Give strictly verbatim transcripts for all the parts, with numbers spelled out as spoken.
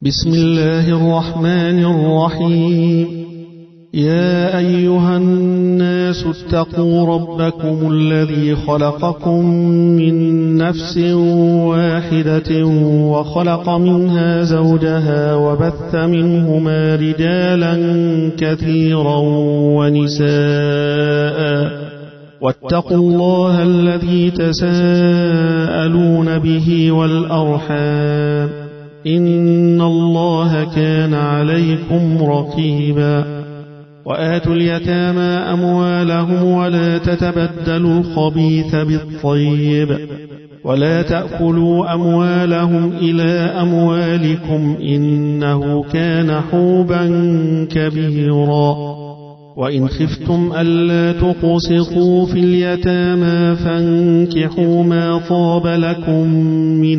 بسم الله الرحمن الرحيم. يا أيها الناس اتقوا ربكم الذي خلقكم من نفس واحدة وخلق منها زوجها وبث منهما رجالا كثيرا ونساء واتقوا الله الذي تساءلون به والأرحام إن الله كان عليكم رقيبا. وآتوا اليتامى أموالهم ولا تتبدلوا الخبيث بالطيب ولا تأكلوا أموالهم إلى أموالكم إنه كان حوبا كبيرا. وإن خفتم ألا تقسطوا في اليتامى فانكحوا ما طاب لكم من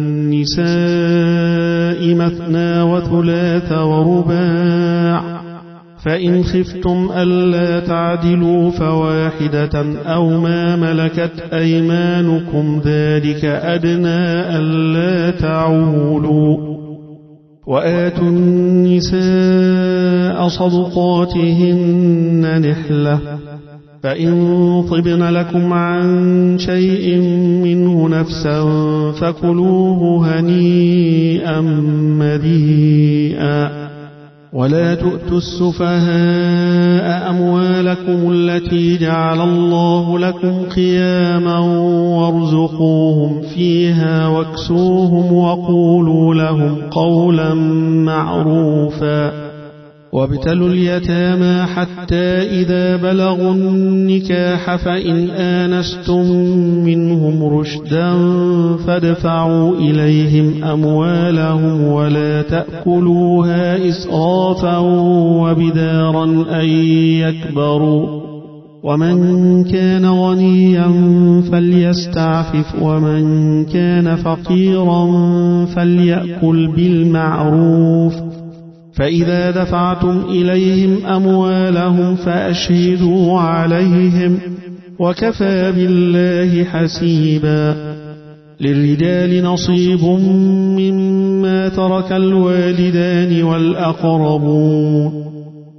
النساء مثنى وثلاث ورباع، فإن خفتم ألا تعدلوا فواحدة أو ما ملكت أيمانكم ذلك أدنى ألا تعولوا. وآتوا النساء صدقاتهن نحلة، فإن طبن لكم عن شيء منه نفسا فكلوه هنيئا مريئا. ولا تؤتوا السفهاء أموالكم التي جعل الله لكم قياما وارزقوهم فيها واكسوهم وقولوا لهم قولا معروفا. وابتلوا اليتامى حتى إذا بلغوا النكاح فإن آنستم منهم رشدا فادفعوا إليهم أموالهم ولا تأكلوها إسرافا وبدارا أن يكبروا. ومن كان غنيا فليستعفف ومن كان فقيرا فليأكل بالمعروف. فإذا دفعتم إليهم أموالهم فأشهدوا عليهم وكفى بالله حسيبا. للرجال نصيب مما ترك الوالدان والأقربون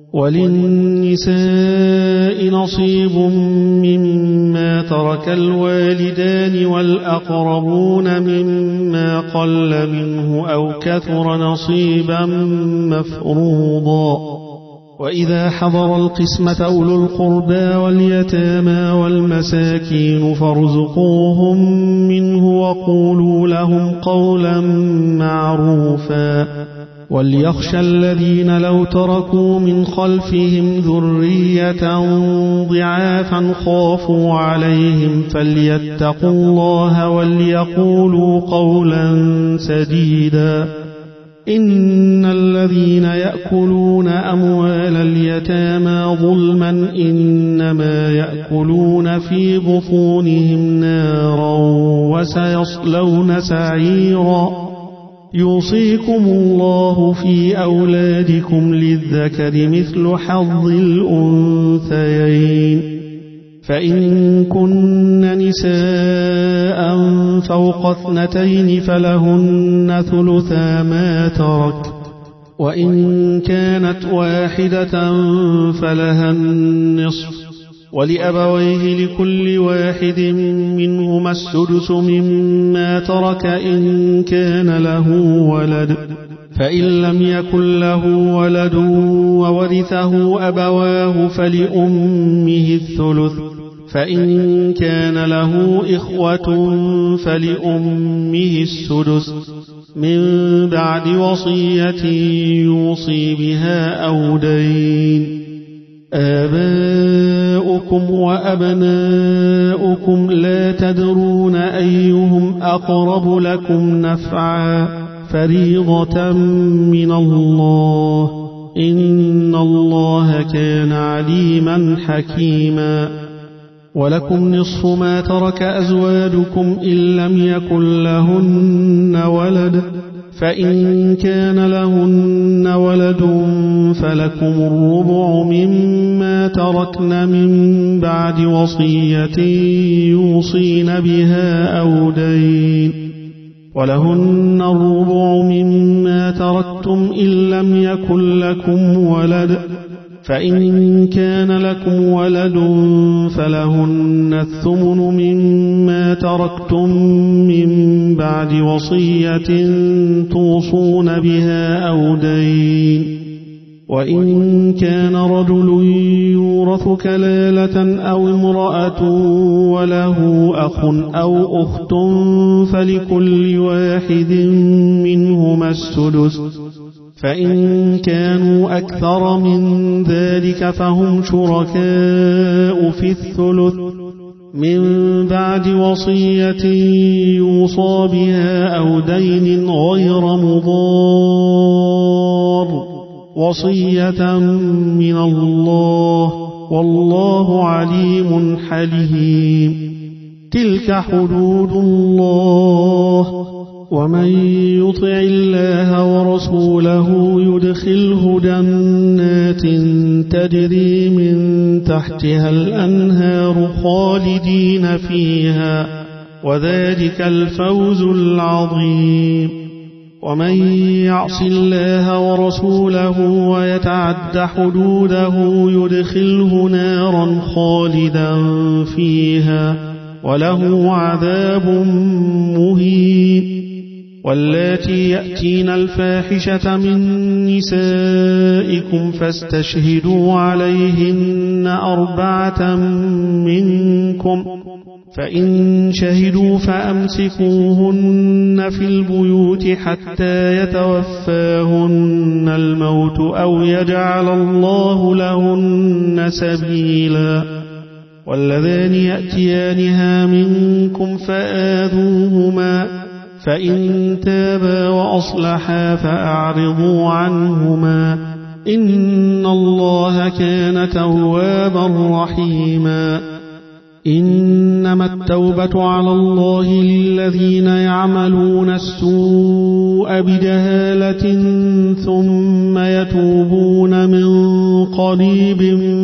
وللنساء نصيب مما ترك الوالدان والأقربون مما قل منه أو كثر نصيبا مفروضا. وإذا حضر القسمة أولو القربى واليتامى والمساكين فارزقوهم منه وقولوا لهم قولا معروفا. وليخشى الذين لو تركوا من خلفهم ذرية ضعافا خافوا عليهم فليتقوا الله وليقولوا قولا سديدا. إن الذين يأكلون أموال اليتامى ظلما إنما يأكلون في بطونهم نارا وسيصلون سعيرا. يوصيكم الله في أولادكم للذكر مثل حظ الأنثيين. فإن كن نساء فوق اثنتين فلهن ثلثا ما ترك، وإن كانت واحدة فلها النصف، ولأبويه لكل واحد منهما السدس مما ترك إن كان له ولد، فإن لم يكن له ولد وورثه أبواه فلأمه الثلث، فإن كان له إخوة فلأمه السدس من بعد وصية يوصي بها أو دين. آباؤكم وأبناؤكم لا تدرون أيهم أقرب لكم نفعا فريضة من الله إن الله كان عليما حكيما. ولكم نصف ما ترك أزواجكم إن لم يكن لهن ولد، فإن كان لهن ولد فلكم الربع مما تركن من بعد وصية يوصين بها أو دين، ولهن الربع مما ما تركتم إن لم يكن لكم ولد فإن كان لكم ولد فلهن الثمن مما تركتم من بعد وصية توصون بها أو دين وإن كان رجل يورث كلالة أو امرأة وله أخ أو أخت فلكل واحد منهما السدس فإن كانوا أكثر من ذلك فهم شركاء في الثلث من بعد وصية يوصى بها أو دين غير مضار وصية من الله والله عليم حليم. تلك حدود الله ومن يطع الله ورسوله يدخله جنات تجري من تحتها الأنهار خالدين فيها وذلك الفوز العظيم. ومن يعص الله ورسوله ويتعد حدوده يدخله نارا خالدا فيها وله عذاب مهين. واللاتي يأتين الفاحشة من نسائكم فاستشهدوا عليهن أربعة منكم فإن شهدوا فأمسكوهن في البيوت حتى يتوفاهن الموت أو يجعل الله لهن سبيلا. واللذان يأتيانها منكم فآذوهما فإن تابا وأصلحا فأعرضوا عنهما إن الله كان توابا رحيما. إنما التوبة على الله للذين يعملون السوء بجهالة ثم يتوبون من قريب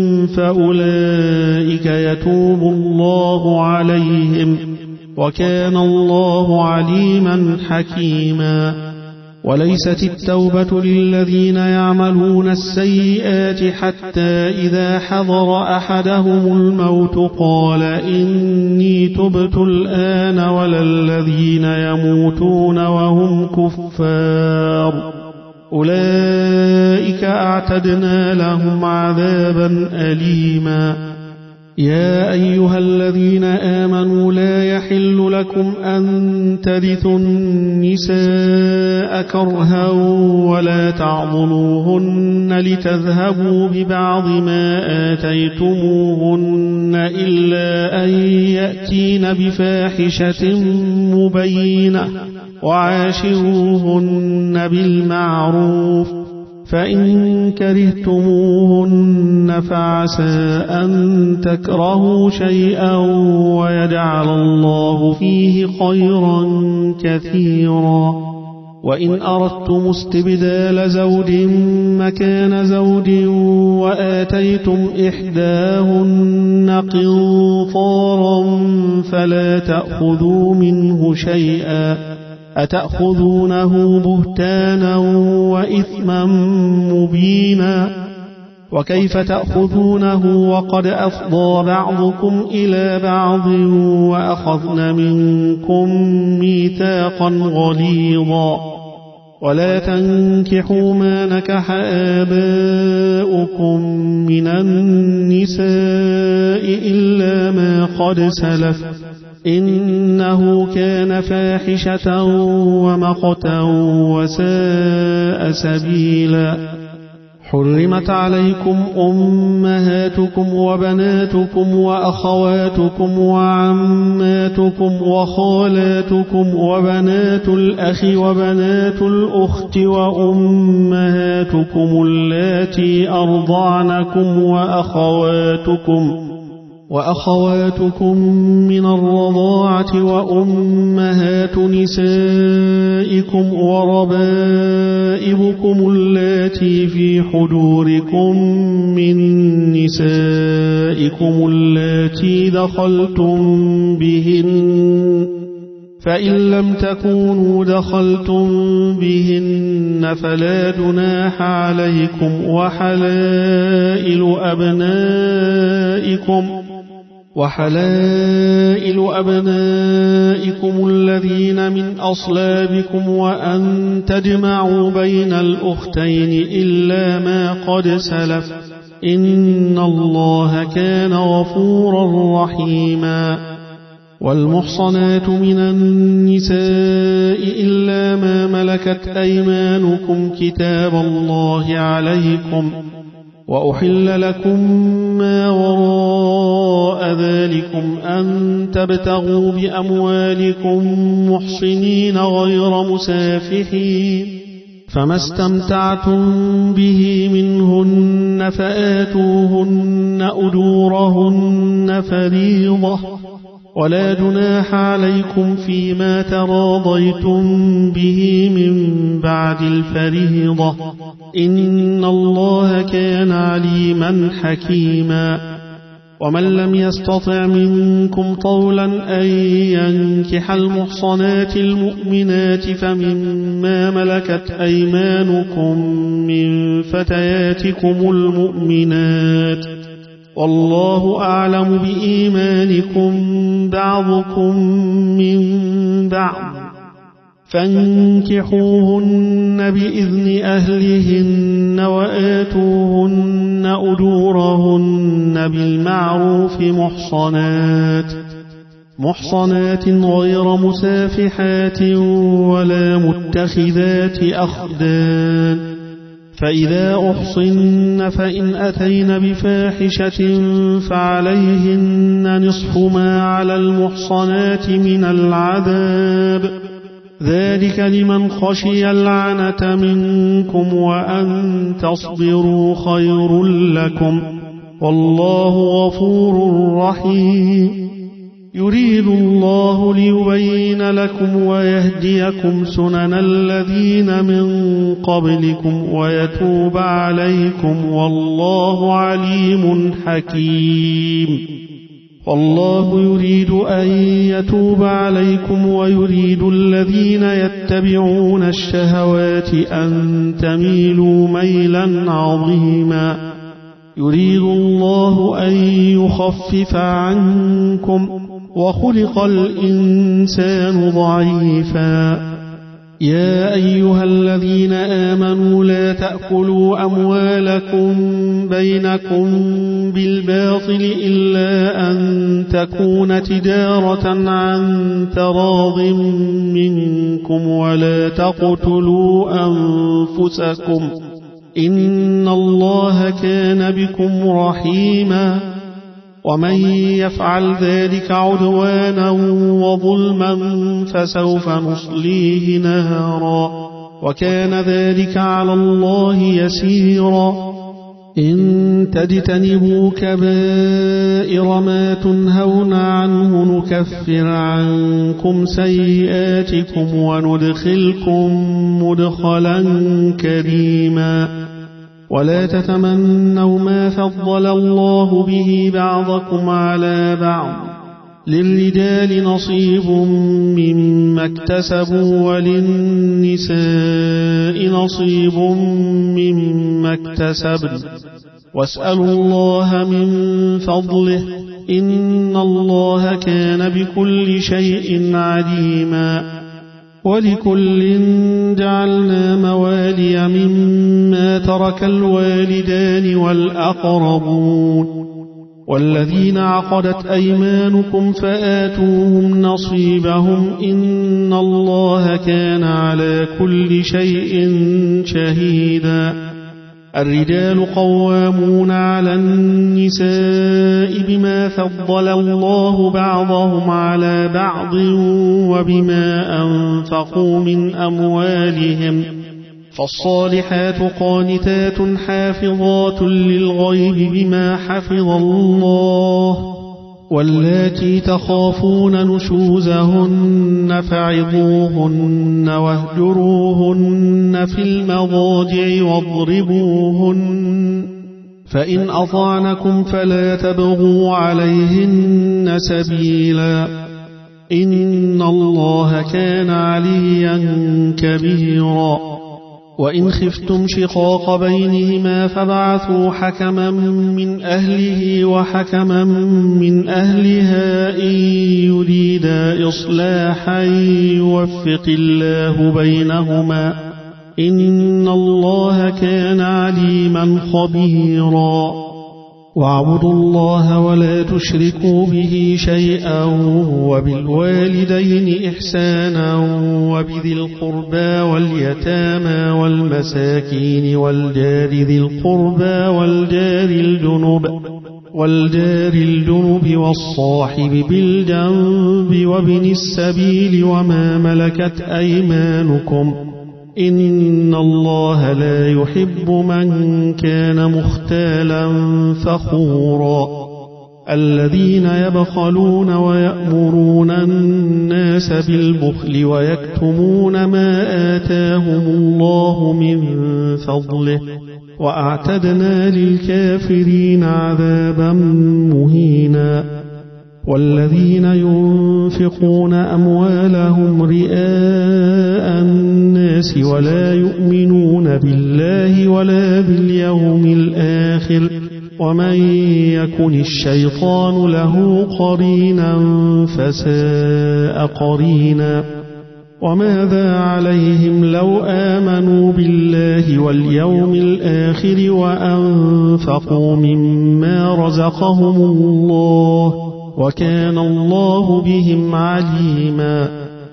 فأولئك يتوب الله عليهم وكان الله عليما حكيما. وليست التوبة للذين يعملون السيئات حتى إذا حضر أحدهم الموت قال إني تبت الآن ولا الذين يموتون وهم كفار أولئك أعتدنا لهم عذابا أليما. يا أيها الذين آمنوا لا يحل لكم أن ترثوا النساء كرها ولا تعضلوهن لتذهبوا ببعض ما آتيتموهن إلا أن يأتين بفاحشة مبينة وعاشروهن بالمعروف فإن كرهتموهن فعسى أن تكرهوا شيئا ويجعل الله فيه خيرا كثيرا. وإن أردتم استبدال زوج مكان زوج وآتيتم إحداهن قنطارا فلا تأخذوا منه شيئا أتأخذونه بهتانا وإثما مبينا. وكيف تأخذونه وقد أفضى بعضكم إلى بعض وأخذن منكم ميثاقا غليظا. ولا تنكحوا ما نكح آباؤكم من النساء إلا ما قد سلف إنه كان فاحشة ومقتا وساء سبيلا. حرمت عليكم أمهاتكم وبناتكم وأخواتكم وعماتكم وخالاتكم وبنات الأخ وبنات الأخت وأمهاتكم اللاتي أرضعنكم وأخواتكم وأخواتكم من الرضاعة وأمهات نسائكم وربائبكم اللاتي في حجوركم من نسائكم اللاتي دخلتم بهن فإن لم تكونوا دخلتم بهن فلا جناح عليكم وحلائل أبنائكم وحلائل أبنائكم الذين من أصلابكم وأن تجمعوا بين الأختين إلا ما قد سلف إن الله كان غفورا رحيما والمحصنات من النساء إلا ما ملكت أيمانكم كتاب الله عليكم وأحل لكم ما وراء ذلكم أن تبتغوا بأموالكم محصنين غير مسافحين فما استمتعتم به منهن فآتوهن أجورهن فريضة ولا جناح عليكم فيما تراضيتم به من بعد الفريضة إن الله كان عليما حكيما ومن لم يستطع منكم طولا أن ينكح المحصنات المؤمنات فمما ملكت أيمانكم من فتياتكم المؤمنات والله أعلم بإيمانكم بعضكم من بعض فانكحوهن بإذن أهلهن وآتوهن أجورهن بالمعروف محصنات محصنات غير مسافحات ولا متخذات أخدان فإذا أحصن فإن أتين بفاحشة فعليهن نصف ما على المحصنات من العذاب ذلك لمن خشي العنة منكم وأن تصبروا خير لكم والله غفور رحيم يريد الله ليبين لكم ويهديكم سنن الذين من قبلكم ويتوب عليكم والله عليم حكيم والله يريد أن يتوب عليكم ويريد الذين يتبعون الشهوات أن تميلوا ميلا عظيما يريد الله أن يخفف عنكم وخلق الإنسان ضعيفا يا أيها الذين آمنوا لا تأكلوا أموالكم بينكم بالباطل إلا أن تكون تجارة عن تراض منكم ولا تقتلوا أنفسكم إن الله كان بكم رحيما ومن يفعل ذلك عدوانا وظلما فسوف نصليه نارا وكان ذلك على الله يسيرا إن تجتنبوا كبائر ما تنهون عنه نكفر عنكم سيئاتكم وندخلكم مدخلا كريما ولا تتمنوا ما فضل الله به بعضكم على بعض للرجال نصيب مما اكتسبوا وللنساء نصيب مما اكتسبن واسألوا الله من فضله إن الله كان بكل شيء عليما ولكل جعلنا موالي مما ترك الوالدان والأقربون والذين عقدت أيمانكم فآتوهم نصيبهم إن الله كان على كل شيء شهيدا الرجال قوامون على النساء بما فضل الله بعضهم على بعض وبما أنفقوا من أموالهم فالصالحات قانتات حافظات للغيب بما حفظ الله واللاتي تخافون نشوزهن فعظوهن واهجروهن في المضاجع واضربوهن فإن أطعنكم فلا تبغوا عليهن سبيلا إن الله كان عليا كبيرا وإن خفتم شقاق بينهما فابعثوا حكما من أهله وحكما من أهلها إن يريدا إصلاحا يوفق الله بينهما إن الله كان عليما خبيرا واعبدوا الله ولا تشركوا به شيئا وبالوالدين إحسانا وبذي القربى واليتامى والمساكين والجار ذي القربى والجار الجنب والجار الجنب والصاحب بالجنب وابن السبيل وما ملكت أيمانكم إن الله لا يحب من كان مختالا فخورا الذين يبخلون ويأمرون الناس بالبخل ويكتمون ما آتاهم الله من فضله وأعتدنا للكافرين عذابا مهينا والذين ينفقون أموالهم رئاء الناس ولا يؤمنون بالله ولا باليوم الآخر ومن يكن الشيطان له قرينا فساء قرينا وماذا عليهم لو آمنوا بالله واليوم الآخر وأنفقوا مما رزقهم الله وكان الله بهم عليما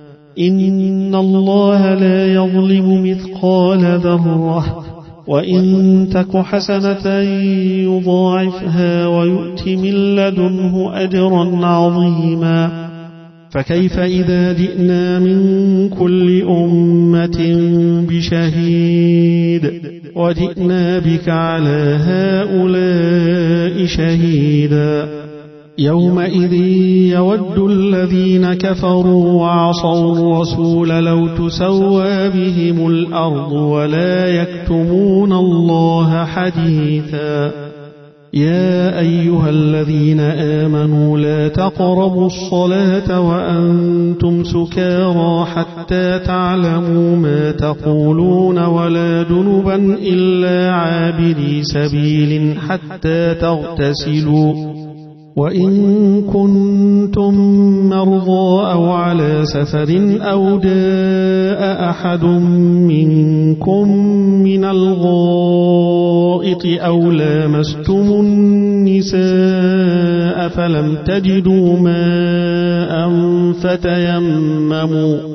إن الله لا يظلم مثقال ذرة وإن تك حسنة يضاعفها ويؤت من لدنه أجرا عظيما فكيف إذا جئنا من كل أمة بشهيد وجئنا بك على هؤلاء شهيدا يومئذ يود الذين كفروا وعصوا الرسول لو تسوى بهم الأرض ولا يكتمون الله حديثا يا أيها الذين آمنوا لا تقربوا الصلاة وأنتم سكارى حتى تعلموا ما تقولون ولا جنبا إلا عابري سبيل حتى تغتسلوا وإن كنتم مرضى أو على سفر أو جاء أحد منكم من الغائط أو لامستم النساء فلم تجدوا ماء فتيمموا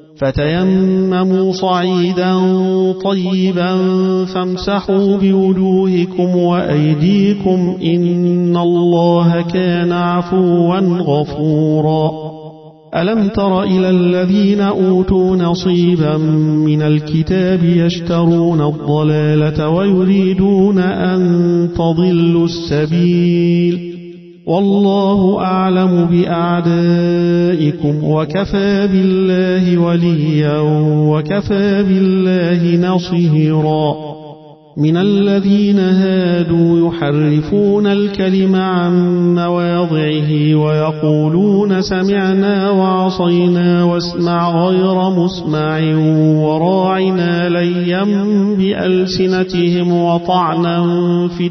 فتيمموا صعيدا طيبا فامسحوا بوجوهكم وأيديكم إن الله كان عفوا غفورا ألم تر إلى الذين أوتوا نصيبا من الكتاب يشترون الضلالة ويريدون أن تضلوا السبيل والله أعلم بأعدائكم وكفى بالله وليا وكفى بالله نصيرا من الذين هادوا يحرفون الكلم عن مواضعه ويقولون سمعنا وعصينا واسمع غير مسمع وراعنا ليا بألسنتهم وطعنا في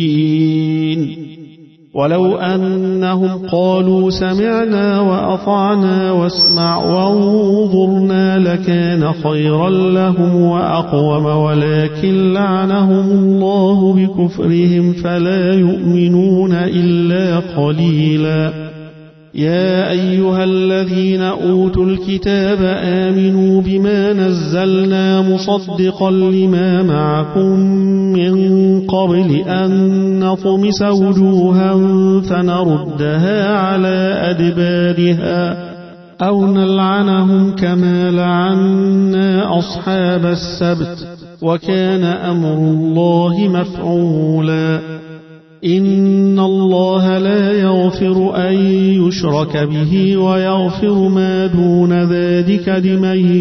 الدين ولو أنهم قالوا سمعنا وأطعنا واسمع وانظرنا لكان خيرا لهم وأقوم ولكن لعنهم الله بكفرهم فلا يؤمنون إلا قليلا يا أيها الذين أوتوا الكتاب آمنوا بما نزلنا مصدقا لما معكم من قبل أن نطمس وجوها فنردها على أدبارها أو نلعنهم كما لعنا أصحاب السبت وكان أمر الله مفعولا إن الله لا يغفر أن يشرك به ويغفر ما دون ذلك لمن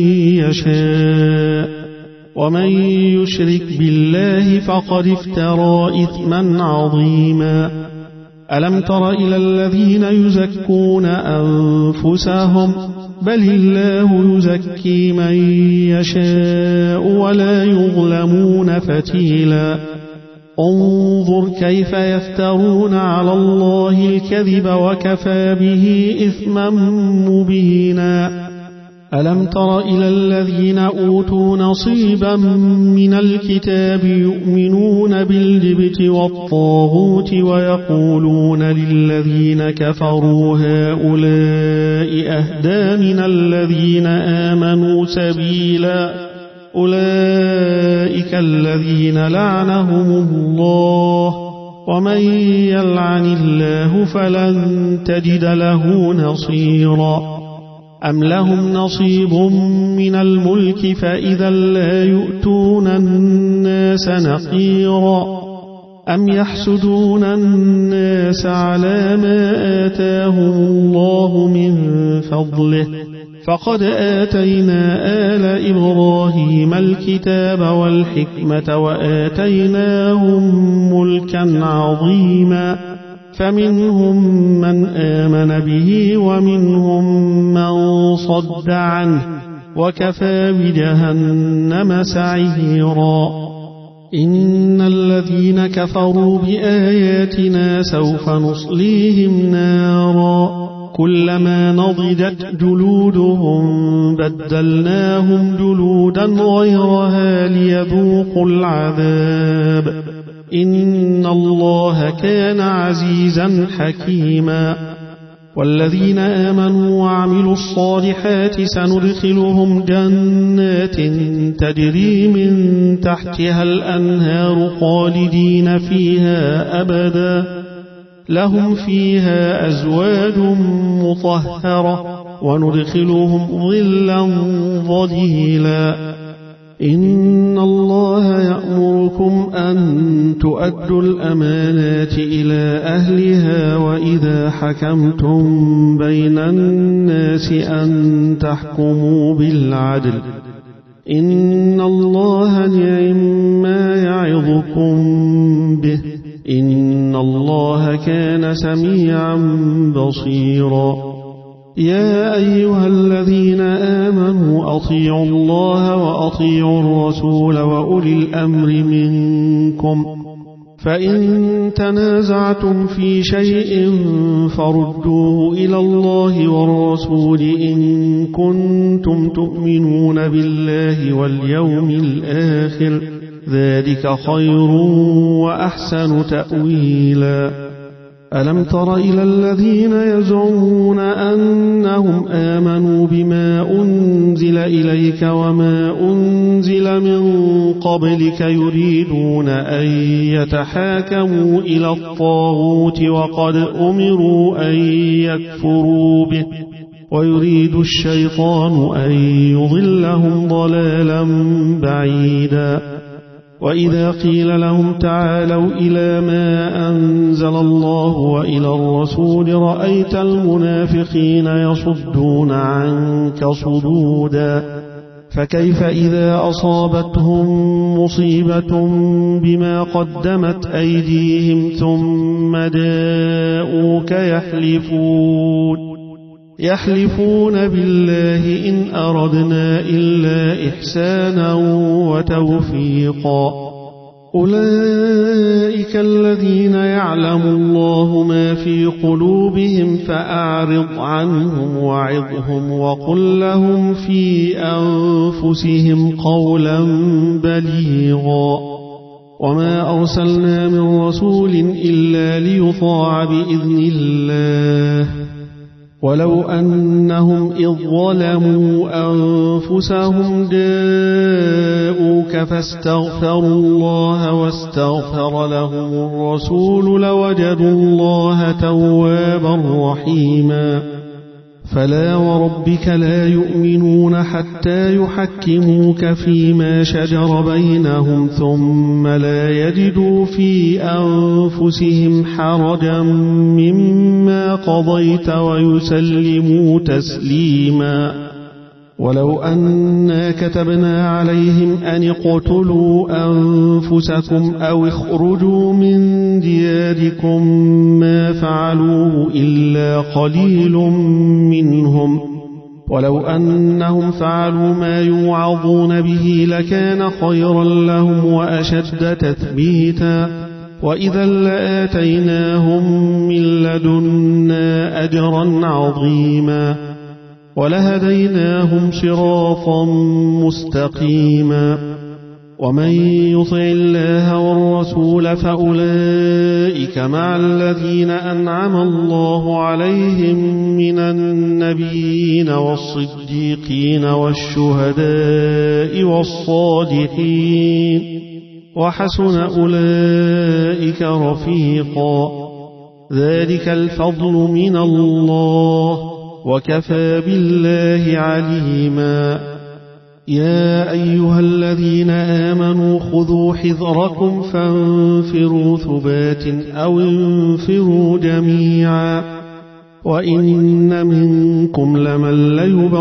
يشاء ومن يشرك بالله فقد افترى إثما عظيما ألم تر إلى الذين يزكون أنفسهم بل الله يزكي من يشاء ولا يظلمون فتيلا انظر كيف يفترون على الله الكذب وكفى به إثما مبينا ألم تر إلى الذين أوتوا نصيبا من الكتاب يؤمنون بالجبت والطاغوت ويقولون للذين كفروا هؤلاء أهدى من الذين آمنوا سبيلا أولئك الذين لعنهم الله ومن يلعن الله فلن تجد له نصيرا أم لهم نصيب من الملك فإذا لا يؤتون الناس نقيرا أم يحسدون الناس على ما آتاهم الله من فضله فقد آتينا آل إبراهيم الكتاب والحكمة وآتيناهم ملكا عظيما فمنهم من آمن به ومنهم من صد عنه وكفى بجهنم سعيرا إن الذين كفروا بآياتنا سوف نصليهم نارا كلما نضجت جلودهم بدلناهم جلودا غيرها ليذوقوا العذاب إن الله كان عزيزا حكيما والذين آمنوا وعملوا الصالحات سندخلهم جنات تجري من تحتها الأنهار خالدين فيها أبدا لهم فيها أزواج مطهرة وندخلهم ظلا ظليلا إن الله يأمركم أن تؤدوا الأمانات إلى أهلها وإذا حكمتم بين الناس أن تحكموا بالعدل إن الله نعم ما يعظكم به إن الله كان سميعا بصيرا يا أيها الذين آمنوا أطيعوا الله وأطيعوا الرسول وأولي الأمر منكم فإن تنازعتم في شيء فردوه إلى الله والرسول إن كنتم تؤمنون بالله واليوم الآخر ذلك خير وأحسن تأويلا ألم تر إلى الذين يزعمون أنهم آمنوا بما أنزل إليك وما أنزل من قبلك يريدون أن يتحاكموا إلى الطاغوت وقد أمروا أن يكفروا به ويريد الشيطان أن يضلهم ضلالا بعيدا وإذا قيل لهم تعالوا إلى ما أنزل الله وإلى الرسول رأيت المنافقين يصدون عنك صدودا فكيف إذا أصابتهم مصيبة بما قدمت أيديهم ثم جاءوك يحلفون يحلفون بالله إن أردنا إلا إحسانا وتوفيقا أولئك الذين يعلم الله ما في قلوبهم فأعرض عنهم وعظهم وقل لهم في أنفسهم قولا بليغا وما أرسلنا من رسول إلا ليطاع بإذن الله ولو أنهم إذ ظلموا أنفسهم جاءوك فاستغفروا الله واستغفر لهم الرسول لوجدوا الله توابا رحيما فلا وربك لا يؤمنون حتى يحكموك فيما شجر بينهم ثم لا يجدوا في أنفسهم حرجا مما قضيت ويسلموا تسليما ولو أنا كتبنا عليهم أن اقتلوا أنفسكم أو اخرجوا من دياركم ما فعلوه إلا قليل منهم، ولو أنهم فعلوا ما يوعظون به لكان خيرا لهم وأشد تثبيتا، وإذا لآتيناهم من لدنا أجرا عظيما ولهديناهم صراطا مستقيما. ومن يطع الله والرسول فأولئك مع الذين أنعم الله عليهم من النبيين والصديقين والشهداء والصالحين وحسن أولئك رفيقا. ذلك الفضل من الله وكفى بالله عليما. يا أيها الذين آمنوا خذوا حذركم فانفروا ثبات أو انفروا جميعا، وإن منكم لمن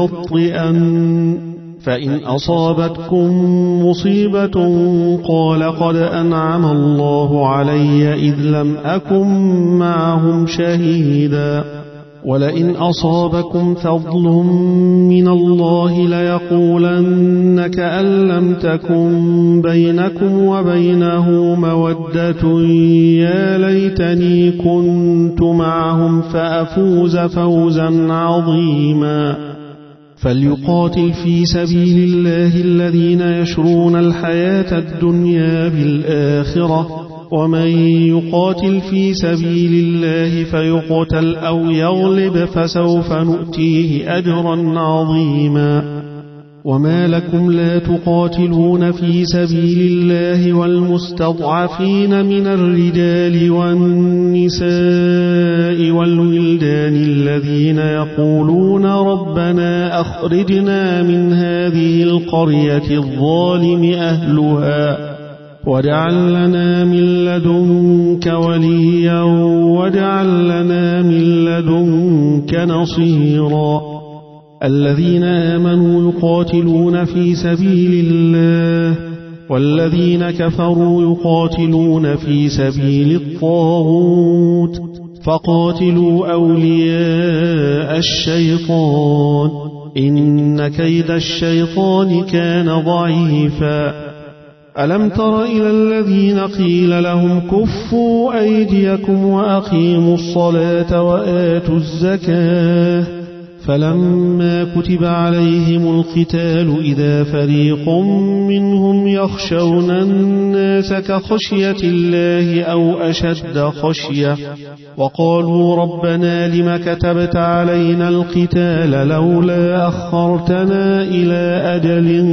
ليبطئن فإن أصابتكم مصيبة قال قد أنعم الله علي إذ لم أكن معهم شهيدا، ولئن أصابكم فضل من الله ليقولن كأن لم تكن بينكم وبينه مودة يا ليتني كنت معهم فأفوز فوزا عظيما. فليقاتل في سبيل الله الذين يشرون الحياة الدنيا بالآخرة، ومن يقاتل في سبيل الله فيقتل أو يغلب فسوف نؤتيه أجرا عظيما. وما لكم لا تقاتلون في سبيل الله والمستضعفين من الرجال والنساء والولدان الذين يقولون ربنا أخرجنا من هذه القرية الظالم أهلها واجعل لنا من لدنك وليا واجعل لنا من لدنك نصيرا. الذين آمنوا يقاتلون في سبيل الله والذين كفروا يقاتلون في سبيل الطاغوت فقاتلوا أولياء الشيطان إن كيد الشيطان كان ضعيفا. ألم تر إلى الذين قيل لهم كفوا أيديكم وأقيموا الصلاة وآتوا الزكاة فلما كتب عليهم القتال إذا فريق منهم يخشون الناس كخشية الله أو أشد خشية وقالوا ربنا لم كتبت علينا القتال لولا أخرتنا إلى أجل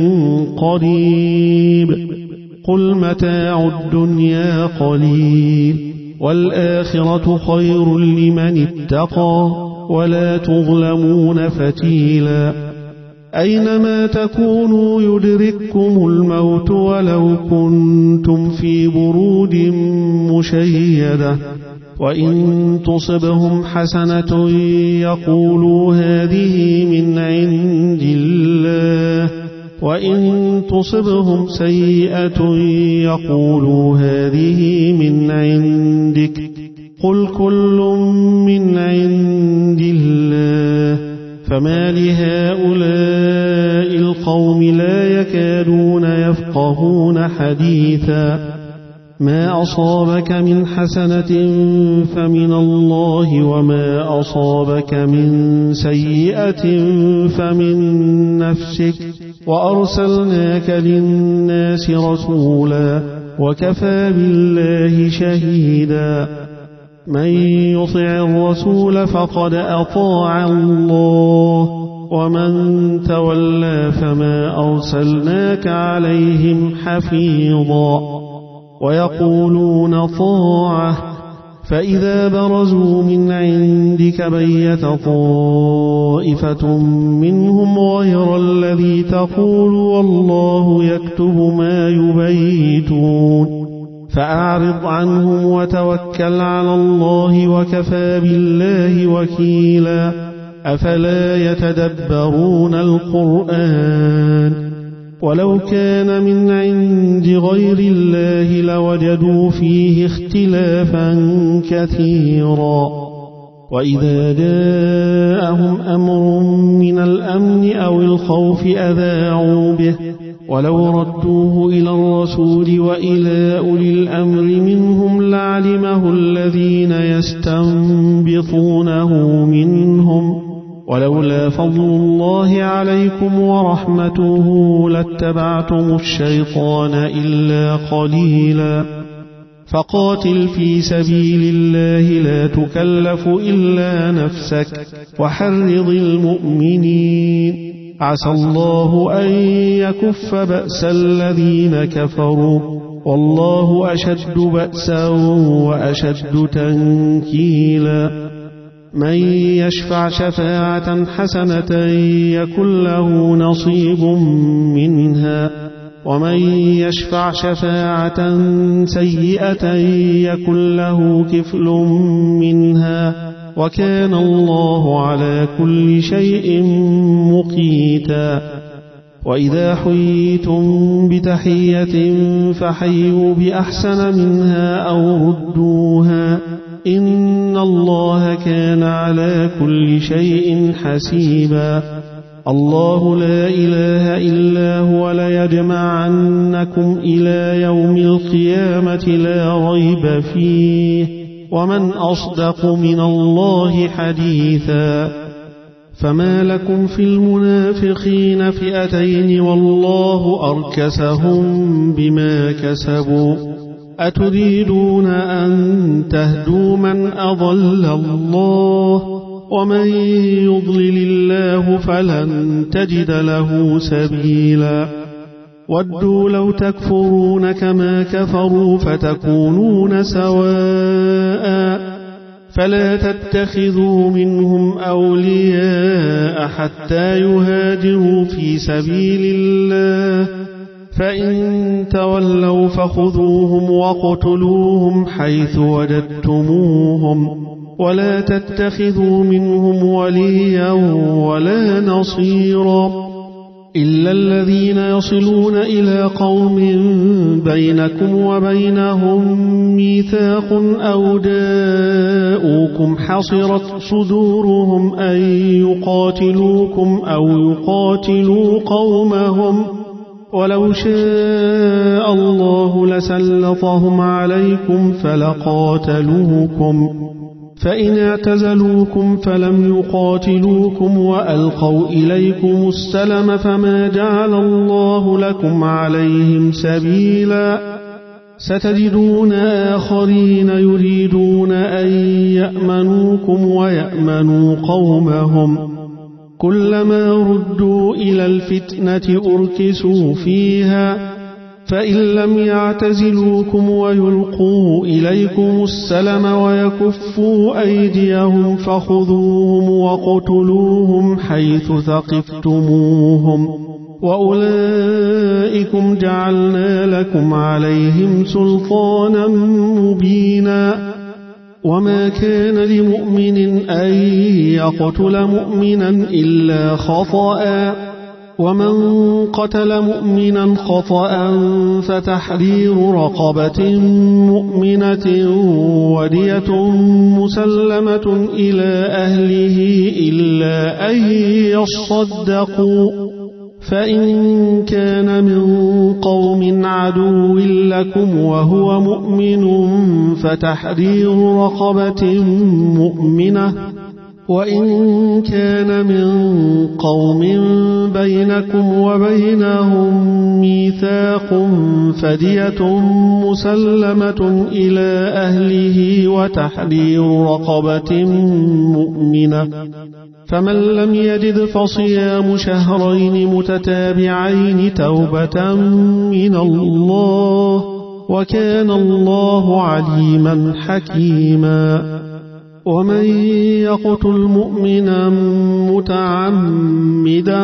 قريب قل متاع الدنيا قليل والآخرة خير لمن اتقى ولا تظلمون فتيلا. أينما تكونوا يدرككم الموت ولو كنتم في بروج مشيدة وإن تصبهم حسنة يقولوا هذه من عند الله وإن تصبهم سيئة يقولوا هذه من عندك قل كل من عند الله فما لهؤلاء القوم لا يكادون يفقهون حديثا. ما أصابك من حسنة فمن الله وما أصابك من سيئة فمن نفسك وأرسلناك للناس رسولا وكفى بالله شهيدا. من يطع الرسول فقد أطاع الله ومن تولى فما أرسلناك عليهم حفيظا. ويقولون طاعة فإذا برزوا من عندك بيت طائفة منهم غير الذي تقول والله يكتب ما يبيتون فأعرض عنهم وتوكل على الله وكفى بالله وكيلا. أفلا يتدبرون القرآن ولو كان من عند غير الله لوجدوا فيه اختلافا كثيرا وإذا جاءهم أمر من الأمن أو الخوف أذاعوا به ولو ردوه إلى الرسول وإلى أولي الأمر منهم لعلمه الذين يستنبطونه منهم ولولا فضل الله عليكم ورحمته لاتبعتم الشيطان إلا قليلا فقاتل في سبيل الله لا تكلف إلا نفسك وحرض المؤمنين عسى الله أن يكف بأس الذين كفروا والله أشد بأسا وأشد تنكيلا من يشفع شفاعة حسنة يكن له نصيب منها ومن يشفع شفاعة سيئة يكن له كفل منها وكان الله على كل شيء مقيتا وإذا حييتم بتحية فحيوا بأحسن منها أو ردوها إن الله كان على كل شيء حسيبا الله لا إله إلا هو ليجمعنكم إلى يوم القيامة لا ريب فيه ومن أصدق من الله حديثا فما لكم في المنافقين فئتين والله أركسهم بما كسبوا أتريدون أن تهدوا من أضل الله ومن يضلل الله فلن تجد له سبيلا ودوا لو تكفرون كما كفروا فتكونون سواء فلا تتخذوا منهم أولياء حتى يهاجروا في سبيل الله فإن تولوا فخذوهم وقتلوهم حيث وجدتموهم ولا تتخذوا منهم وليا ولا نصيرا إلا الذين يصلون إلى قوم بينكم وبينهم ميثاق أو جاءوكم حصرت صدورهم أن يقاتلوكم أو يقاتلوا قومهم ولو شاء الله لسلطهم عليكم فلقاتلوكم فإن اعتزلوكم فلم يقاتلوكم وألقوا إليكم السلم فما جعل الله لكم عليهم سبيلا ستجدون آخرين يريدون أن يأمنوكم ويأمنوا قومهم كلما ردوا إلى الفتنة أركسوا فيها فإن لم يعتزلوكم ويلقوا إليكم السلم ويكفوا أيديهم فخذوهم وقتلوهم حيث ثقفتموهم وأولئكم جعلنا لكم عليهم سلطانا مبينا وما كان لمؤمن أن يقتل مؤمنا إلا خطأ ومن قتل مؤمنا خطأ فتحرير رقبة مؤمنة ودية مسلمة إلى أهله إلا أن يصدقوا فإن كان من قوم عدو لكم وهو مؤمن فتحرير رقبة مؤمنة وإن كان من قوم بينكم وبينهم ميثاق فدية مسلمة إلى أهله وتحرير رقبة مؤمنة فمن لم يجد فصيام شهرين متتابعين توبة من الله وكان الله عليما حكيما ومن يقتل مؤمنا متعمدا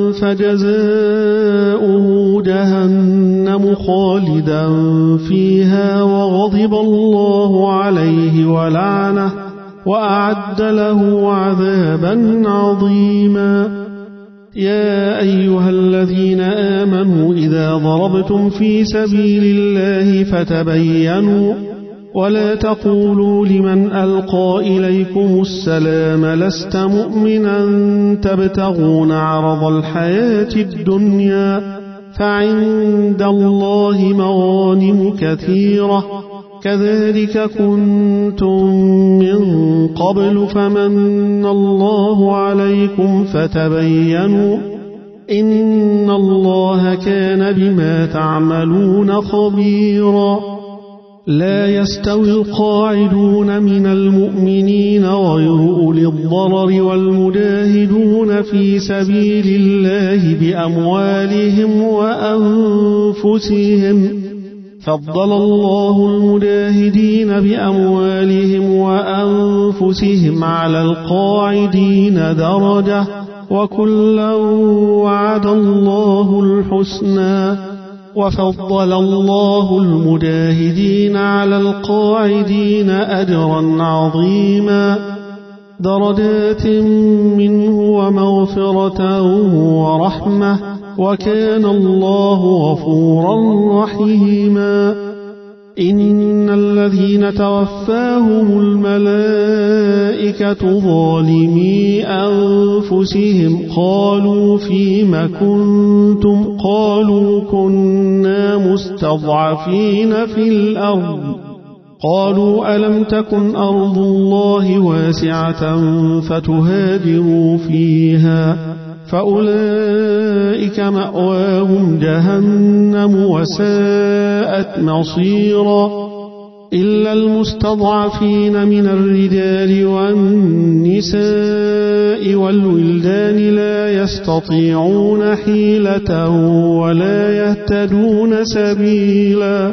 فجزاؤه جهنم خالدا فيها وغضب الله عليه ولعنه وأعد له عذابا عظيما. يا أيها الذين آمنوا إذا ضربتم في سبيل الله فتبينوا ولا تقولوا لمن ألقى إليكم السلام لست مؤمنا تبتغون عرض الحياة الدنيا فعند الله مغانم كثيرة كذلك كنتم من قبل فمن الله عليكم فتبينوا إن الله كان بما تعملون خبيرا. لا يستوي القاعدون من المؤمنين غير أولي الضرر والمجاهدون في سبيل الله بأموالهم وأنفسهم فضل الله المجاهدين بأموالهم وأنفسهم على القاعدين درجة وكلا وعد الله الحسنى وفضل الله المجاهدين على القاعدين أجرا عظيما درجات منه ومغفرة ورحمة وكان الله غفورا رحيما. إن الذين توفاهم الملائكة ظالمي أنفسهم قالوا فيم كنتم قالوا كنا مستضعفين في الأرض قالوا ألم تكن أرض الله واسعة فتهاجروا فيها فأولئك مأواهم جهنم وساءت مصيرا. إلا المستضعفين من الرجال والنساء والولدان لا يستطيعون حيلة ولا يهتدون سبيلا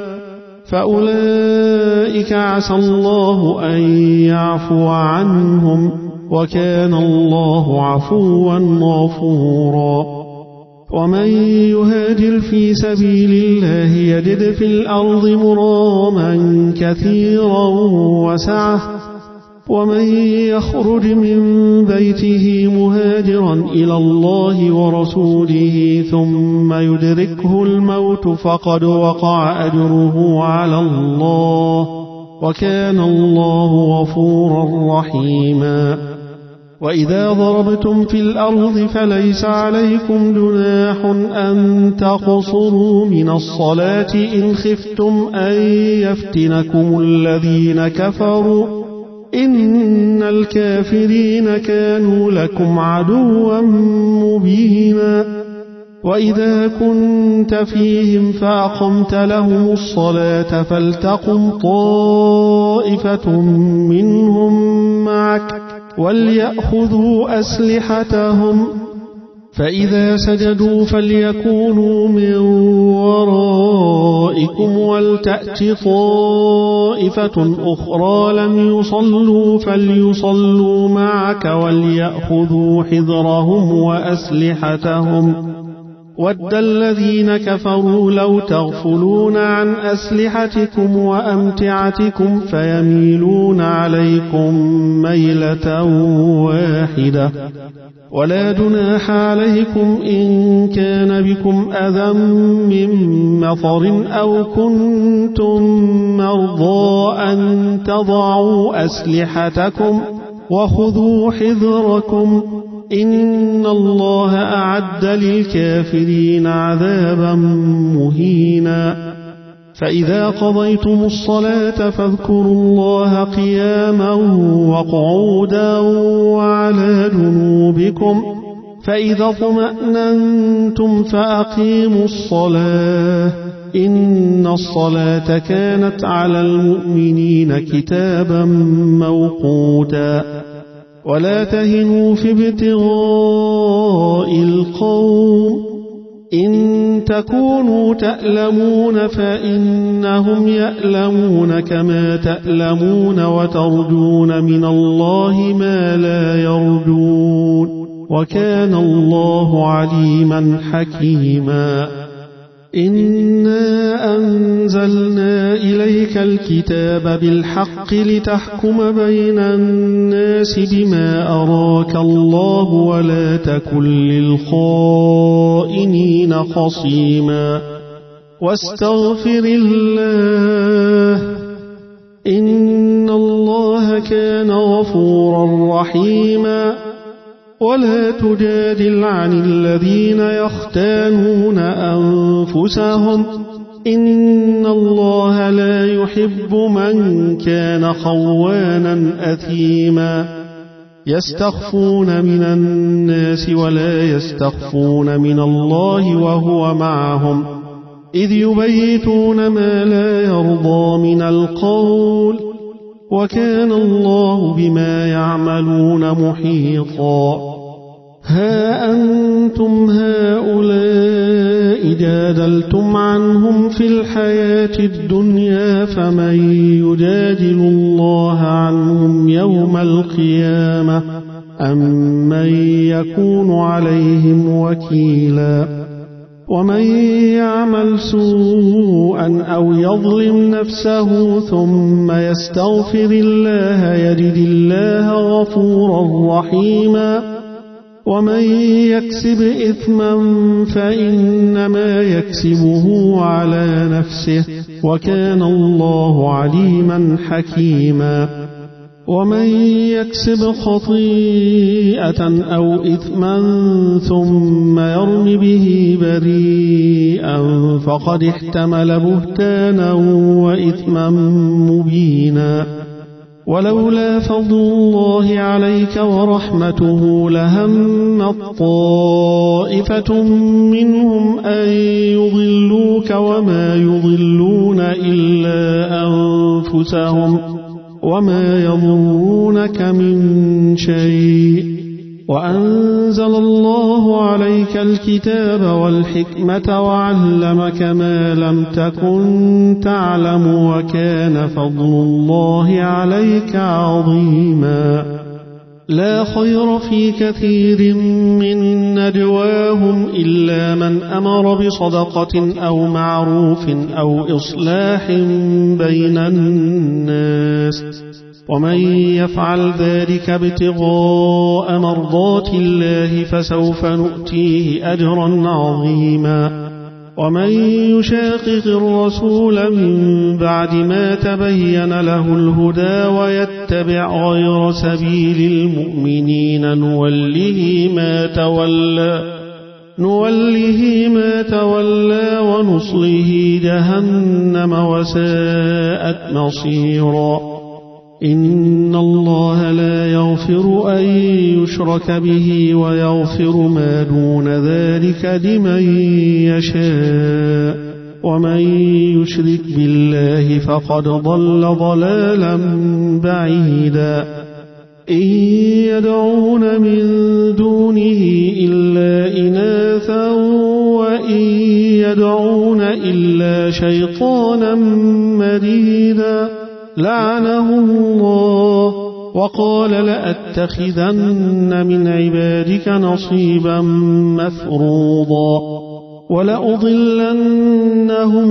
فأولئك عسى الله أن يعفو عنهم وكان الله عفوا غفورا. ومن يهاجر في سبيل الله يجد في الأرض مراغما كثيرا وسعة ومن يخرج من بيته مهاجرا إلى الله ورسوله ثم يدركه الموت فقد وقع أجره على الله وكان الله غفورا رحيما. وإذا ضربتم في الأرض فليس عليكم جناح أن تقصروا من الصلاة إن خفتم أن يفتنكم الذين كفروا إن الكافرين كانوا لكم عدوا مبينا. وإذا كنت فيهم فأقمت لهم الصلاة فلتقم طائفة منهم معك وليأخذوا أسلحتهم فإذا سجدوا فليكونوا من ورائكم ولتأت طائفة أخرى لم يصلوا فليصلوا معك وليأخذوا حذرهم وأسلحتهم ود الذين كفروا لو تغفلون عن أسلحتكم وأمتعتكم فيميلون عليكم ميلة واحدة ولا جناح عليكم إن كان بكم أذى من مطر أو كنتم مرضى أن تضعوا أسلحتكم وخذوا حذركم إن الله أعد للكافرين عذابا مهينا. فإذا قضيتم الصلاة فاذكروا الله قياما وقعودا وعلى جنوبكم فإذا اطمأننتم فأقيموا الصلاة إن الصلاة كانت على المؤمنين كتابا موقوتا. ولا تهنوا في ابتغاء القوم إن تكونوا تألمون فإنهم يألمون كما تألمون وترجون من الله ما لا يرجون وكان الله عليما حكيما. إنا أنزلنا إليك الكتاب بالحق لتحكم بين الناس بما أراك الله ولا تكن للخائنين خصيما واستغفر الله إن الله كان غفورا رحيما ولا تجادل عن الذين يختانون أنفسهم إن الله لا يحب من كان خوانا أثيما يستخفون من الناس ولا يستخفون من الله وهو معهم إذ يبيتون ما لا يرضى من القول وكان الله بما يعملون محيطا ها أنتم هؤلاء جادلتم عنهم في الحياة الدنيا فمن يجادل الله عنهم يوم القيامة أم من يكون عليهم وكيلا ومن يعمل سوءا أو يظلم نفسه ثم يستغفر الله يجد الله غفورا رحيما ومن يكسب إثما فإنما يكسبه على نفسه وكان الله عليما حكيما ومن يكسب خطيئة أو إثما ثم يرم به بريئا فقد احتمل بهتانا وإثما مبينا ولولا فضل الله عليك ورحمته لهمت طائفة منهم أن يضلوك وما يضلون إلا أنفسهم وما يضرونك من شيء وأنزل الله عليك الكتاب والحكمة وعلمك ما لم تكن تعلم وكان فضل الله عليك عظيما لا خير في كثير من نجواهم إلا من أمر بصدقة أو معروف أو إصلاح بين الناس ومن يفعل ذلك ابتغاء مرضات الله فسوف نؤتيه أجرا عظيما ومن يشاقق الرسول من بعد ما تبين له الهدى ويتبع غير سبيل المؤمنين نوله ما تولى نوله ما تولى ونصله جهنم وساءت مصيرا إن الله لا يغفر أن يشرك به ويغفر ما دون ذلك لمن يشاء ومن يشرك بالله فقد ضل ضلالا بعيدا إن يدعون من دونه إلا إناثا وإن يدعون إلا شيطانا مريدا لعنه الله وقال لأتخذن من عبادك نصيبا مفروضا ولأضلنهم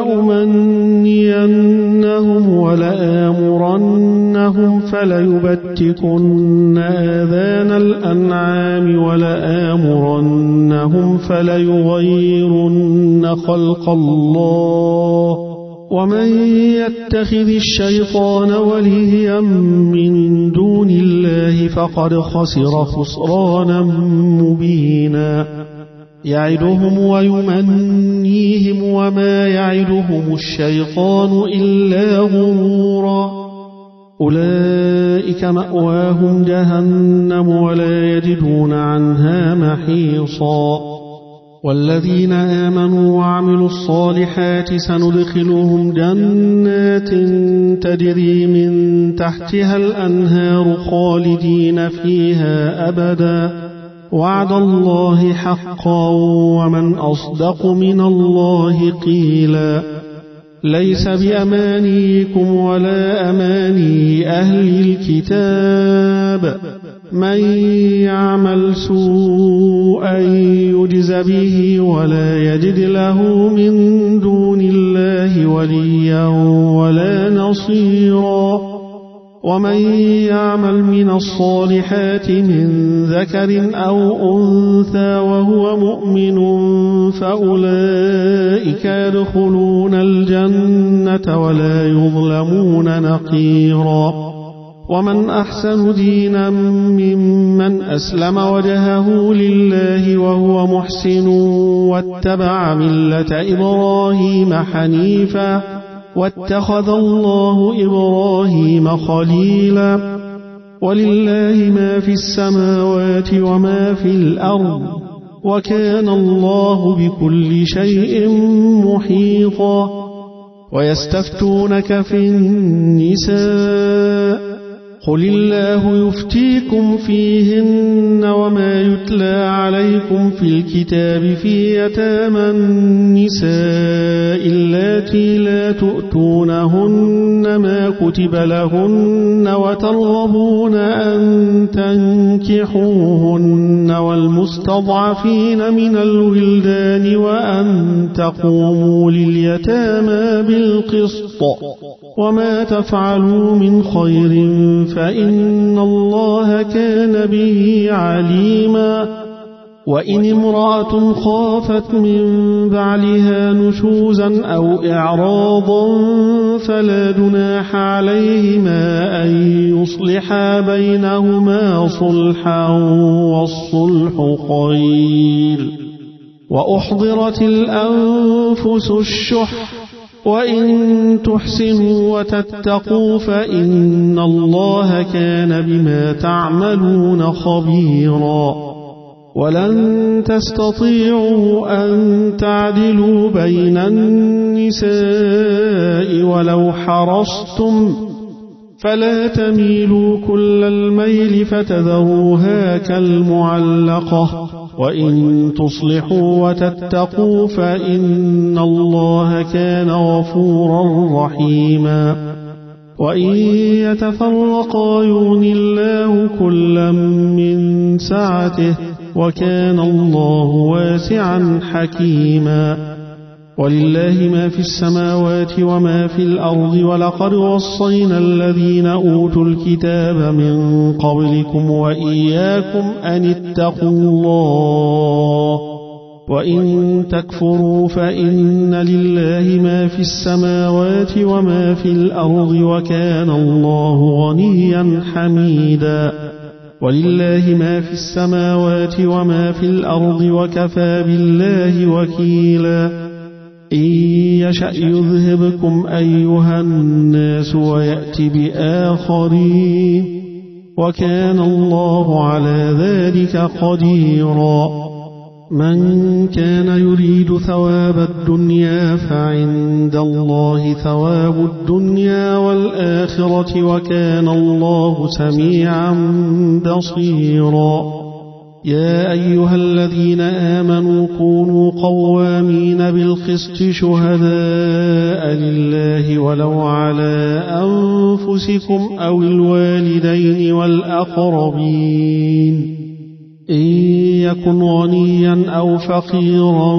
ولأمنينهم ولآمرنهم فليبتكن آذان الأنعام ولآمرنهم فليغيرن خلق الله ومن يتخذ الشيطان وليا من دون الله فقد خسر خسرانا مبينا يعدهم ويمنيهم وما يعدهم الشيطان إلا غرورا أولئك مأواهم جهنم ولا يجدون عنها محيصا والذين آمنوا وعملوا الصالحات سندخلهم جنات تجري من تحتها الأنهار خالدين فيها أبدا وعد الله حقا ومن أصدق من الله قيلا ليس بأمانيكم ولا أماني أهل الكتاب من يعمل سوءا يجز به ولا يجد له من دون الله وليا ولا نصيرا ومن يعمل من الصالحات من ذكر أو أنثى وهو مؤمن فأولئك يدخلون الجنة ولا يظلمون نقيرا ومن أحسن دينا ممن أسلم وجهه لله وهو محسن واتبع ملة إبراهيم حنيفا واتخذ الله إبراهيم خليلا ولله ما في السماوات وما في الأرض وكان الله بكل شيء محيطا ويستفتونك في النساء قل الله يفتيكم فيهن وما يتلى عليكم في الكتاب في يتامى النساء اللاتي لا تؤتونهن ما كتب لهن وترغبون أن تنكحوهن والمستضعفين من الولدان وأن تقوموا لليتامى بالقسط وما تفعلوا من خير فإن الله كان به عليما وإن امرأة خافت من بعلها نشوزا أو إعراضا فلا جناح عليهما أن يصلحا بينهما صلحا والصلح خير وأحضرت الأنفس الشح وإن تحسنوا وتتقوا فإن الله كان بما تعملون خبيرا ولن تستطيعوا أن تعدلوا بين النساء ولو حرصتم فلا تميلوا كل الميل فتذروها كالمعلقة وإن تصلحوا وتتقوا فإن الله كان غفورا رحيما وإن يتفرقا يغن الله كلا من سعته وكان الله واسعا حكيما ولله ما في السماوات وما في الأرض ولقد وصينا الذين أوتوا الكتاب من قبلكم وإياكم أن اتقوا الله وإن تكفروا فإن لله ما في السماوات وما في الأرض وكان الله غنيا حميدا ولله ما في السماوات وما في الأرض وكفى بالله وكيلا إن يشأ يذهبكم أيها الناس ويأتي بآخرين وكان الله على ذلك قديرا من كان يريد ثواب الدنيا فعند الله ثواب الدنيا والآخرة وكان الله سميعا بصيرا يا أيها الذين آمنوا كونوا قوامين بالقسط شهداء لله ولو على أنفسكم أو الوالدين والأقربين إن يكن غنيا أو فقيرا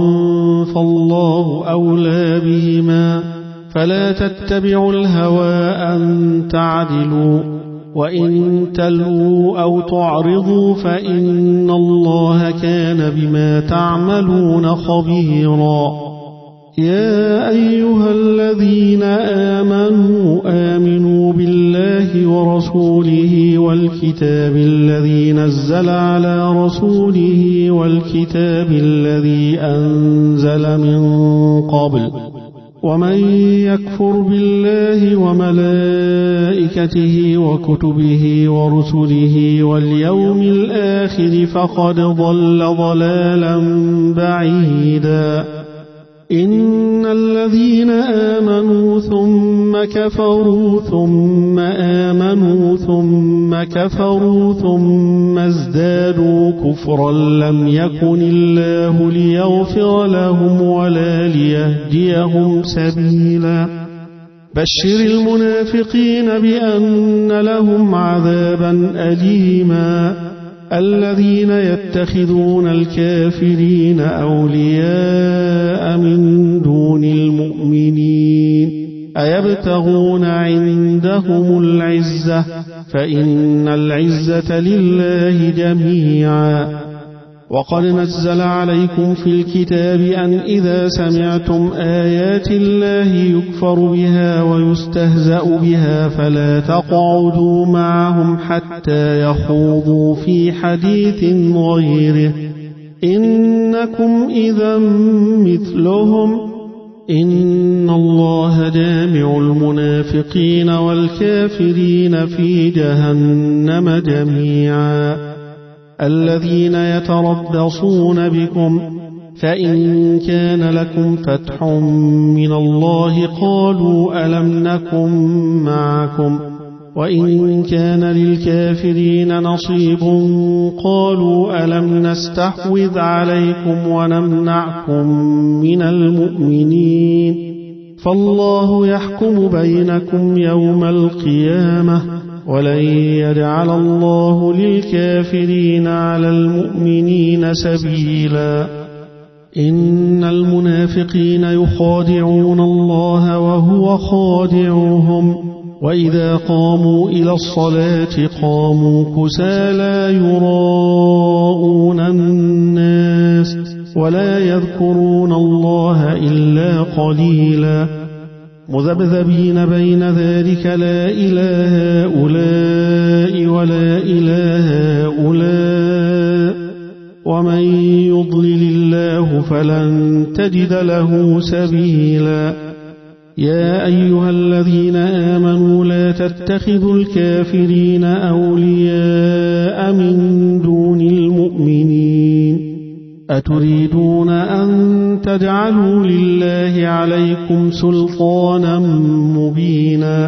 فالله أولى بهما فلا تتبعوا الهوى أن تعدلوا وإن تلووا أو تعرضوا فإن الله كان بما تعملون خبيرا يا أيها الذين آمنوا آمنوا بالله ورسوله والكتاب الذي نزل على رسوله والكتاب الذي أنزل من قبل ومن يكفر بالله وملائكته وكتبه ورسله واليوم الآخر فقد ضل ضلالا بعيدا إن الذين آمنوا ثم كفروا ثم آمنوا ثم كفروا ثم ازدادوا كفرا لم يكن الله ليغفر لهم ولا ليهديهم سبيلا بشر المنافقين بأن لهم عذابا أليما الذين يتخذون الكافرين أولياء من دون المؤمنين أيبتغون عندهم العزة فإن العزة لله جميعا وقد نزل عليكم في الكتاب أن إذا سمعتم آيات الله يكفر بها ويستهزأ بها فلا تقعدوا معهم حتى يخوضوا في حديث غيره إنكم إذا مثلهم إن الله جامع المنافقين والكافرين في جهنم جميعا الذين يتربصون بكم فإن كان لكم فتح من الله قالوا ألم نكن معكم وإن كان للكافرين نصيب قالوا ألم نستحوذ عليكم ونمنعكم من المؤمنين فالله يحكم بينكم يوم القيامة ولن يجعل الله للكافرين على المؤمنين سبيلا إن المنافقين يخادعون الله وهو خادعهم وإذا قاموا إلى الصلاة قاموا كسالى يراءون الناس ولا يذكرون الله إلا قليلا مذبذبين بين ذلك لا إله هؤلاء ولا إله هؤلاء ومن يضلل الله فلن تجد له سبيلا يا أيها الذين آمنوا لا تتخذوا الكافرين أولياء من دون المؤمنين أتريدون أن تجعلوا لله عليكم سلطانا مبينا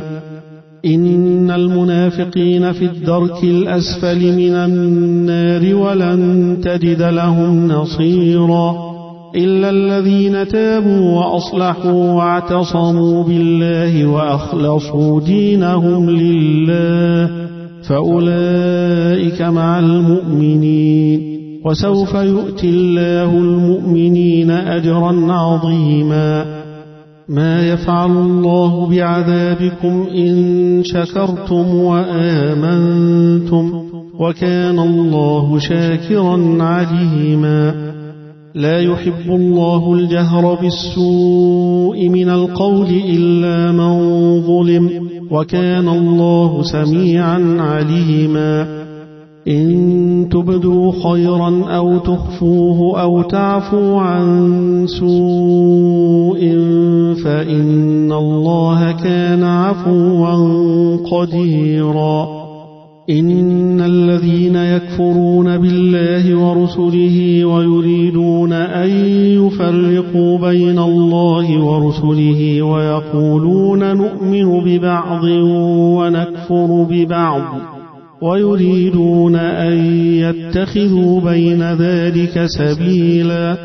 إن المنافقين في الدرك الأسفل من النار ولن تجد لهم نصيرا إلا الذين تابوا وأصلحوا واعتصموا بالله وأخلصوا دينهم لله فأولئك مع المؤمنين وسوف يؤتي الله المؤمنين أجرا عظيما ما يفعل الله بعذابكم إن شكرتم وآمنتم وكان الله شاكرا عليما لا يحب الله الجهر بالسوء من القول إلا من ظلم وكان الله سميعا عليما إن تبدوا خيرا أو تخفوه أو تعفوا عن سوء فإن الله كان عفوا قديرا إن الذين يكفرون بالله ورسله ويريدون أن يفرقوا بين الله ورسله ويقولون نؤمن ببعض ونكفر ببعض ويريدون أن يتخذوا بين ذلك سبيلا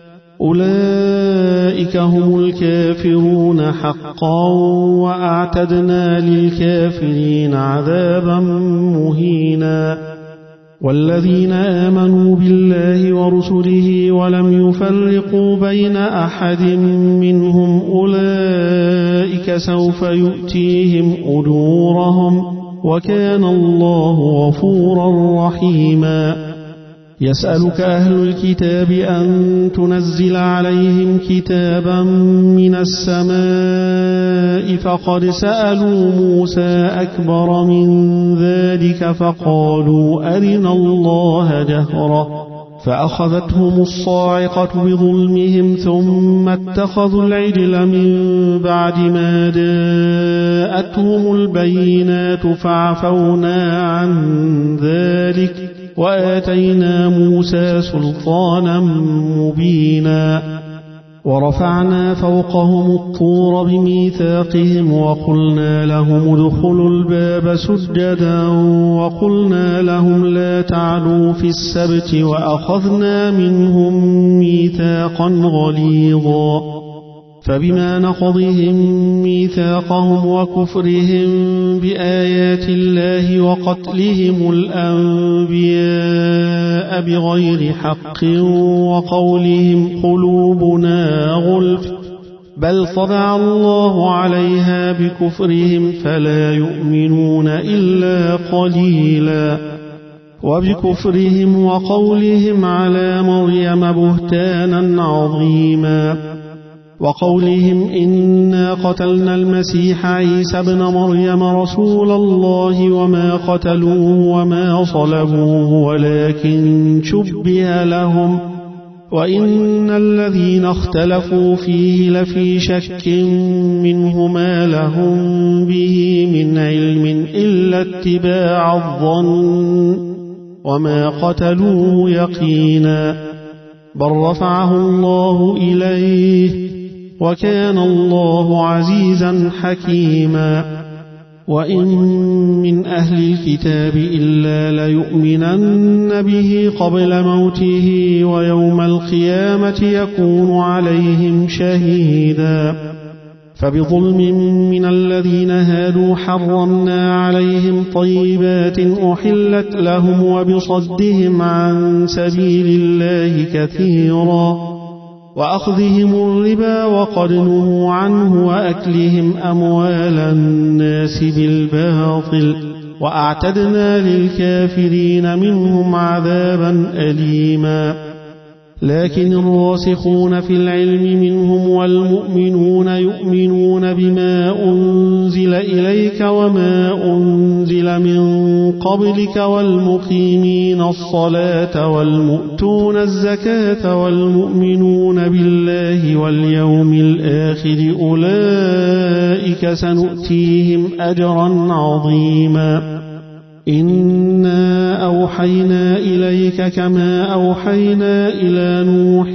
أولئك هم الكافرون حقا وأعتدنا للكافرين عذابا مهينا والذين آمنوا بالله ورسله ولم يفرقوا بين أحد منهم أولئك سوف يؤتيهم أجورهم وكان الله غفورا رحيما يسألك أهل الكتاب أن تنزل عليهم كتابا من السماء فقد سألوا موسى أكبر من ذلك فقالوا أرنا الله جهرة فأخذتهم الصاعقة بظلمهم ثم اتخذوا العجل من بعد ما جاءتهم البينات فعفونا عن ذلك وآتينا موسى سلطانا مبينا ورفعنا فوقهم الطور بميثاقهم وقلنا لهم ادخلوا الباب سجدا وقلنا لهم لا تعلوا في السبت وأخذنا منهم ميثاقا غليظا فبما نقضهم ميثاقهم وكفرهم بآيات الله وقتلهم الأنبياء بغير حق وقولهم قلوبنا غلف بل طبع الله عليها بكفرهم فلا يؤمنون إلا قليلا وبكفرهم وقولهم على مريم بهتانا عظيما وقولهم إنا قتلنا المسيح عيسى ابن مريم رسول الله وما قتلوه وما صلبوه ولكن شبه لهم وإن الذين اختلفوا فيه لفي شك منه ما لهم به من علم إلا اتباع الظن وما قتلوه يقينا بل رفعه الله إليه وكان الله عزيزا حكيما وإن من أهل الكتاب إلا ليؤمنن به قبل موته ويوم القيامة يكون عليهم شهيدا فبظلم من الذين هادوا حرمنا عليهم طيبات أحلت لهم وبصدهم عن سبيل الله كثيرا وأخذهم الربا وقد نهوا عنه وأكلهم أموال الناس بالباطل وأعتدنا للكافرين منهم عذابا أليما لكن الراسخون في العلم منهم والمؤمنون يؤمنون بما أنزل إليك وما أنزل من قبلك والمقيمين الصلاة والمؤتون الزكاة والمؤمنون بالله واليوم الآخر أولئك سنؤتيهم أجرا عظيما إنا أوحينا إليك كما أوحينا إلى نوح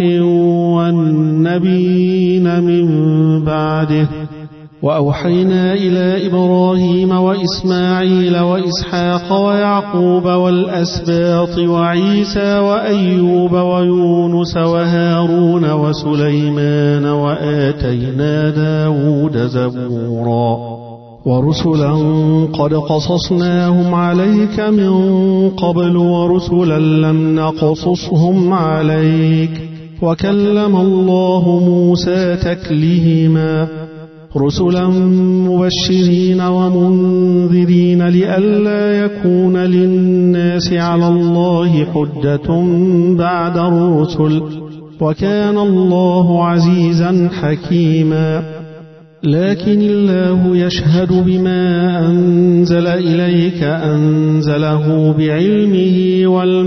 والنبيين من بعده وأوحينا إلى إبراهيم وإسماعيل وإسحاق ويعقوب والأسباط وعيسى وأيوب ويونس وهارون وسليمان وآتينا داود زبورا ورسلا قد قصصناهم عليك من قبل ورسلا لم نقصصهم عليك وكلم الله موسى تكليما رسلا مبشرين ومنذرين لئلا يكون للناس على الله حجة بعد الرسل وكان الله عزيزا حكيما لكن الله يشهد بما أنزل إليك أنزله بعلمه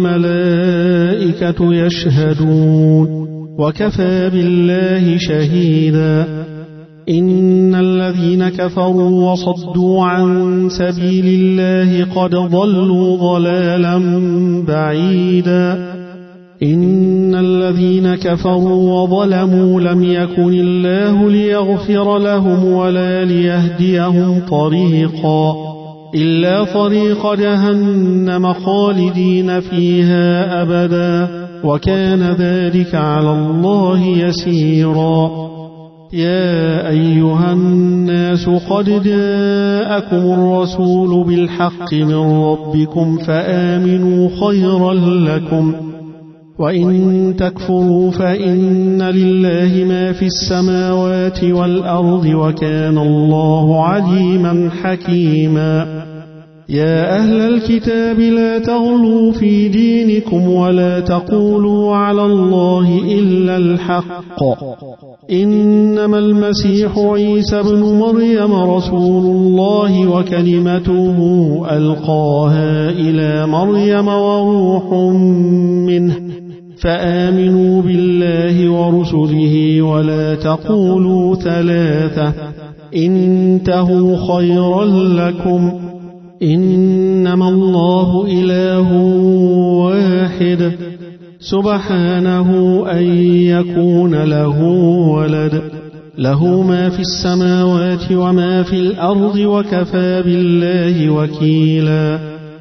والملائكة يشهدون وكفى بالله شهيدا إن الذين كفروا وصدوا عن سبيل الله قد ضلوا ضلالا بعيدا إن الذين كفروا وظلموا لم يكن الله ليغفر لهم ولا ليهديهم طريقا إلا طريق جهنم خالدين فيها أبدا وكان ذلك على الله يسيرا يا أيها الناس قد جاءكم الرسول بالحق من ربكم فآمنوا خيرا لكم وإن تكفروا فإن لله ما في السماوات والأرض وكان الله عليما حكيما يا أهل الكتاب لا تغلوا في دينكم ولا تقولوا على الله إلا الحق إنما المسيح عيسى ابن مريم رسول الله وكلمته ألقاها إلى مريم وروح منه فآمنوا بالله ورسله ولا تقولوا ثلاثة انتهوا خيرا لكم إنما الله إله واحد سبحانه أن يكون له ولد له ما في السماوات وما في الأرض وكفى بالله وكيلا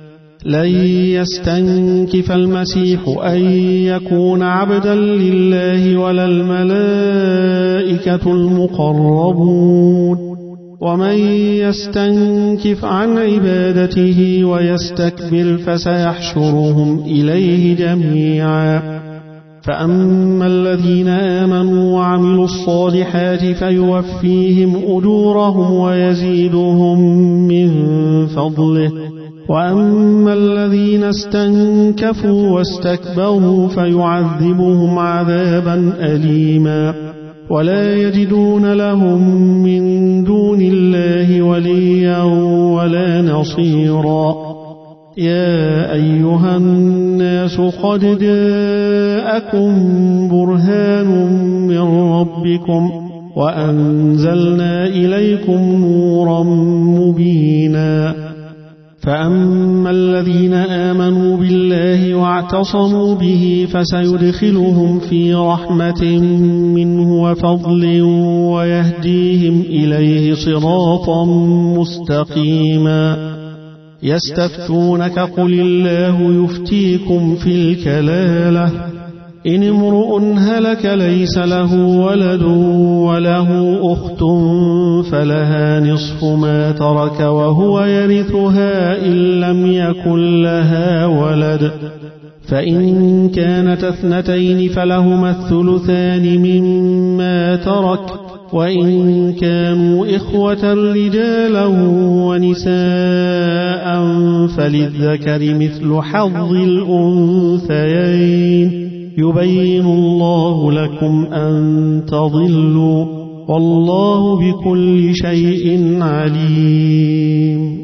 لن يستنكف المسيح أن يكون عبدا لله ولا الملائكة المقربون، ومن يستنكف عن عبادته ويستكبر فسيحشرهم إليه جميعا. فأما الذين آمنوا وعملوا الصالحات فيوفيهم أجورهم ويزيدهم من فضله، وأما الذين استنكفوا واستكبروا فيعذبهم عذابا أليما، ولا يجدون لهم من دون الله وليا ولا نصيرا. يا أيها الناس قد جاءكم برهان من ربكم وأنزلنا إليكم نورا مبينا. فأما الذين آمنوا بالله واعتصموا به فسيدخلهم في رحمة منه وفضل ويهديهم إليه صراطا مستقيما. يستفتونك قل الله يفتيكم في الكلالة، إن امرؤ هلك ليس له ولد وله أخت فلها نصف ما ترك وهو يرثها إن لم يكن لها ولد، فإن كانت اثنتين فلهما الثلثان مما ترك، وإن كانوا إخوة رجالا ونساء فللذكر مثل حظ الأنثيين، يبين الله لكم أن تضلوا، والله بكل شيء عليم.